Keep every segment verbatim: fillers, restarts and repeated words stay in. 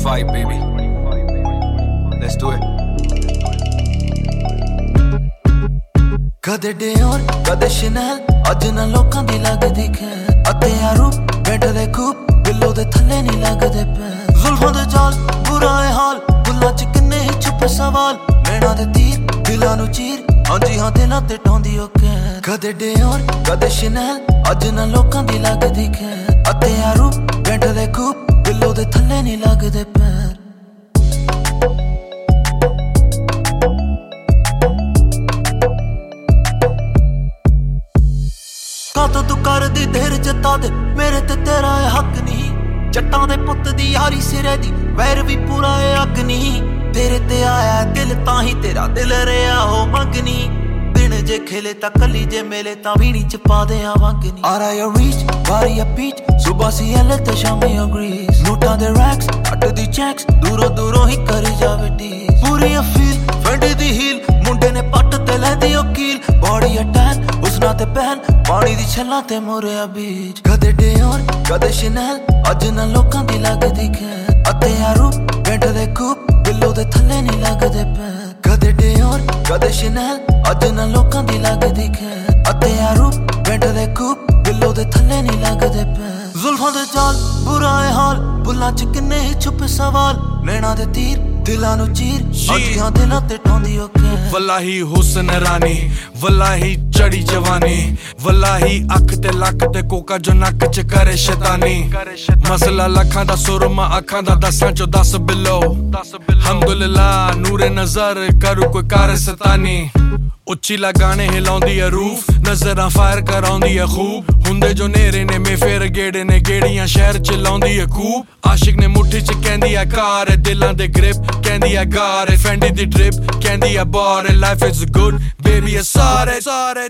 twenty-five, baby. Let's do it. कदे Dior कदे Chanel अज ना लोकां दी लगदी खैर अते यारू बैठे खूब बिल्लो दे थल्ले नहीं लगदे पैर जुल्फां दे जाल बुरा है हाल बुल्लां च किन्ने ही छुपे सवाल नैना दे तीर दिलां नू चीर हां जी हां दिलां ते टोंदी ओ कैर कदे डियोर कदे शनेल अज ना लोकां दी लगदी खैर अते यारू बैठे खूब बिल्लो दे थल्ले नहीं लगदे पैर तो तू कर दी देर जता दे मेरे ते तेरा है हक नहीं जट्टां दे पुत दी यारी सिरे दी वैर भी पूरा है हक नहीं तेरे ते आया दिल ताही तेरा दिल रेहा हो मंगनी दिन जे खेले ता कली जे मेले ता वीणी च पा दे वंगनी आरा या रीच बारी या पीच सुबह सी एले ते शामी अग्रीज नोटां दे रैक्स अट दी चेक्स दूरों दूरों ही करी जावे टीज पूरी फील फंडी दी हील मुंडे ने पट ते लैंदी ओ कील बॉडी अटैक उसना ते पहन पानी दी छल्ला ते मोरिया बीच कदे डियोर कदे शनेल अज ना लोकां दी लगदी खैर अते यारू बैठे खूब बिल्लो दे थल्ले नहीं लगदे पैर कदे डियोर कदे शनेल अज ना लोकां दी लगदी खैर अते यारू बैठे खूब बिल्लो दे थल्ले नहीं लगदे पैर जुल्फां दे जाल बुरा है हाल बुल्लां च किन्ने ही छुपे सवाल नैना दे तीर दिलां नू चीर जी हां दिलां ते टोंदी ओ कैर वल्लाही हुस्न रानी वल्लाही चढ़ी जवानी वल्लाही अख ते लक ते कोका जो नक च करे शैतानी मसला लखां दा सुरमा अखां दा दसां चो दस बिलो अलहमदुलिल्लाह नूरे नजर करू कोई कार सतानी उच्ची लगाने हिलाउंदी है रूफ नजरां फायर कराउंदी है खूब हुंदे जो नेरे ने में फेर गेड़े ने गेड़ियां शहर च लाउंदी है खूब आशिक ने मुट्ठी च कहंदी है कार है दिलां दे ग्रिप कहंदी है गार है फेंडी दी ड्रिप कहंदी है बार है लाइफ इज गुड बेबी है सारे सारे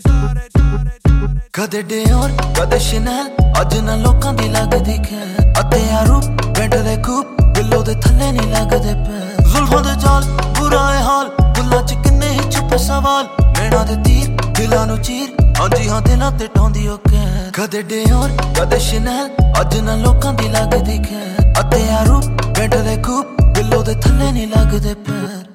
कदे डियोर कदे शनेल अज ना लोकां दी लगदी खैर अते यारू बैठे खूब बिल्लो दे थल्ले नहीं लगदे पैर जुल्फां दे जाल बुरा है हाल बुल्लां च किन्ने ही छुपे सवाल नैना दे तीर दिलां नू चीर हां जी हां दिलां ते टोंदी ओ कैर कदे डियोर कदे शनेल अज ना लोकां दी लगदी खैर अते यारू बैठे खूब बिल्लो दे थल्ले नहीं लगदे पैर।